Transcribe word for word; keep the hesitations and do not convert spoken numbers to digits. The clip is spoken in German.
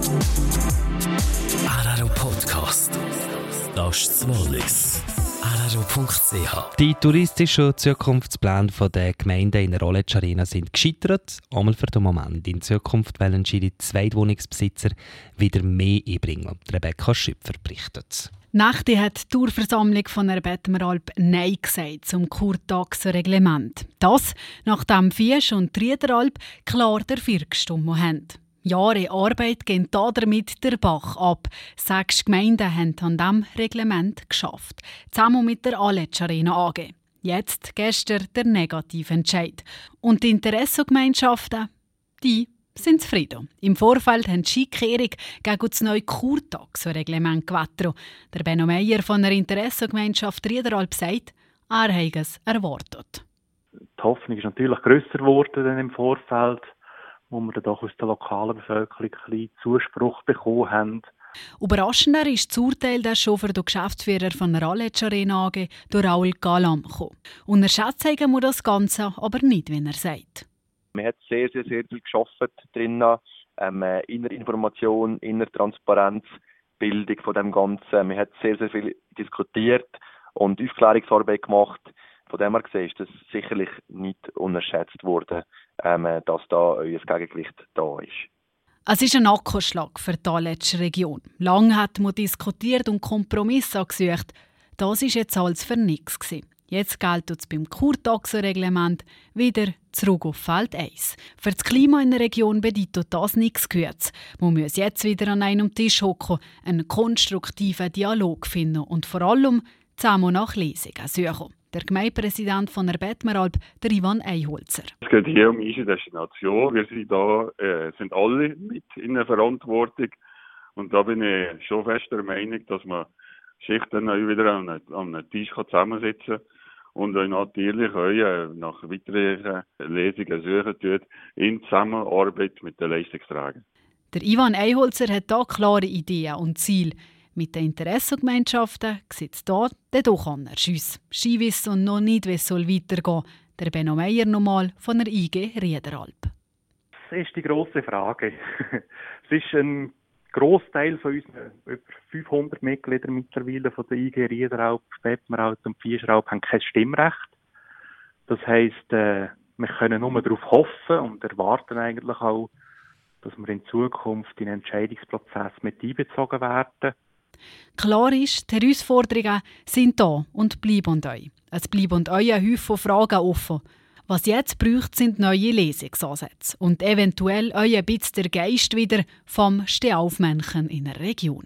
Araro Podcast. Das ist Wallis. araro punkt c h. Die touristischen Zukunftspläne der Gemeinden in der Roletsch Arena sind gescheitert. Einmal für den Moment. In Zukunft wollen die Zweitwohnungsbesitzer wieder mehr einbringen. Rebecca Schüpfer berichtet. Nächte hat die Tourversammlung von der Bettmeralp Nein gesagt zum Kurtaxer Reglement. Das, nachdem Fiesch und die Riederalp klar der Firkstummo haben. Jahre Arbeit gehen damit der Bach ab. Sechs Gemeinden haben an diesem Reglement geschafft. Zusammen mit der Aletsch Arena A G. Jetzt gestern der negative Entscheid. Und die Interessengemeinschaften, die sind zufrieden. Im Vorfeld haben die Skikehrung gegen das neue Kurtaxer-Reglement gewettert. Der Benno Meyer von der Interessengemeinschaft Riederalp sagt, er habe es erwartet. Die Hoffnung ist natürlich grösser geworden im Vorfeld, wo wir dann doch aus der lokalen Bevölkerung ein bisschen Zuspruch bekommen haben. Überraschender ist das Urteil der schon für den Geschäftsführer von der Aletsch Arena A G, der Raoul Galam, gekommen. Unterschätzen muss das Ganze aber nicht, wie er sagt. Man hat sehr, sehr, sehr viel gearbeitet drin. Ähm, Innerinformation, Innertransparenz, Bildung von dem Ganzen. Man hat sehr, sehr viel diskutiert und Aufklärungsarbeit gemacht. Von dem her gesehen ist das sicherlich nicht unterschätzt worden, ähm, dass da euer Gegengewicht da ist. Es ist ein Nackenschlag für die Aletsch Region. Lange hat man diskutiert und Kompromisse gesucht. Das war jetzt alles für nichts. Jetzt gilt es beim Kurtaxer-Reglement wieder zurück auf Feld eins. Für das Klima in der Region bedeutet das nichts Gutes. Man muss jetzt wieder an einem Tisch hocken, einen konstruktiven Dialog finden und vor allem zusammen nach Lesungen suchen. Der Gemeindepräsident von der Bettmeralp, der Ivan Eiholzer. Es geht hier um unsere Destination. Wir sind, da, äh, sind alle mit in der Verantwortung. Und da bin ich schon fest der Meinung, dass man sich dann wieder an einem, an einem Tisch zusammensitzen kann und euch natürlich euch nach weiteren Lesungen suchen tut, in Zusammenarbeit mit den Leistungsträgern. Der Ivan Eiholzer hat hier klare Ideen und Ziele. Mit den Interessengemeinschaften sieht es hier dann doch anders aus. Ski wissen und noch nicht, wie es weitergehen soll. Der Benno Meyer nochmal von der I G Riederalp. Das ist die grosse Frage. Es ist ein Grossteil von unseren über fünfhundert Mitgliedern mittlerweile von der I G Riederalp, Bettmeralp und Viescheralp haben kein Stimmrecht. Das heisst, äh, wir können nur darauf hoffen und erwarten eigentlich auch, dass wir in Zukunft in den Entscheidungsprozess mit einbezogen werden. Klar ist, die Herausforderungen sind da und bleiben euch. Es bleiben euch ein Haufen Fragen offen. Was jetzt braucht, sind neue Lesungsansätze und eventuell euch ein bisschen der Geist wieder vom Stehaufmännchen in der Region.